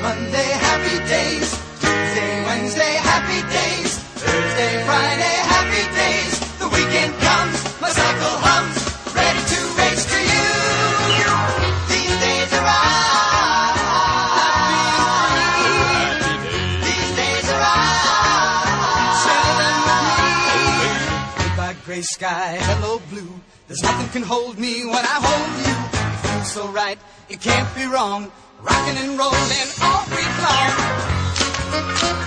Monday, happy days. Tuesday, Wednesday, happy days. Thursday, Friday, happy days. The weekend comes, my cycle hums, ready to race to you. These days are These days are Goodbye, gray sky, hello, blue. There's nothing can hold me when I hold you. It feels so right, it can't be wrong. Rockin' and rollin' all week long.